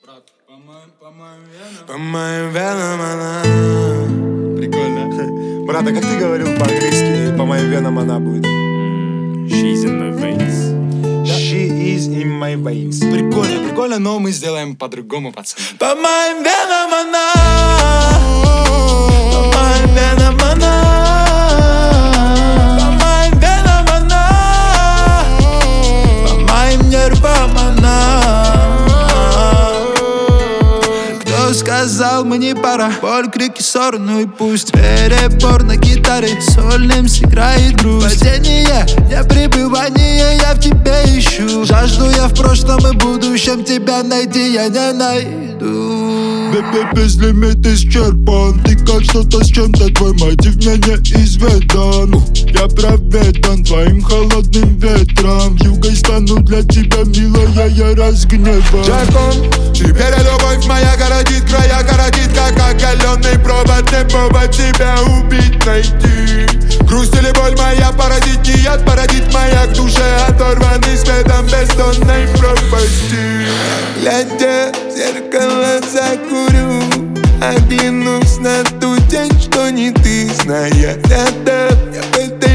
Брат, по По моим венам она. Прикольно. Брат, а как ты говорил по-английски? По моим венам она будет. She's in my veins. She is in my veins. Прикольно, прикольно, но мы сделаем по-другому, пацаны. По моим венам она. По моим венам она. По моим венам она. По моим нервам она. Кто сказал, мне пора? Боль, крики, ссоры, ну и пусть. Перебор на гитаре, сольным сыграет грусть. Падение, не пребывание, я в тебе ищу. Жажду я в прошлом и будущем, тебя найти я не найду. Без лимит исчерпан. Ты как что-то с чем-то, твой мотив мне не изведан. Я пропитан твоим холодным ветром. Югой стану для тебя, милая, я разгневан. Джакон, Теперь любовь моя городит края, городит как оголенный провод. Не повод тебя убить, найти. Грусть или боль моя породит, не яд породит моя к душе. Оторванный светом бездонной пропасти. глядя в зеркало закурю. Оглянусь на ту тень, что не ты, зная рядом. Я в этой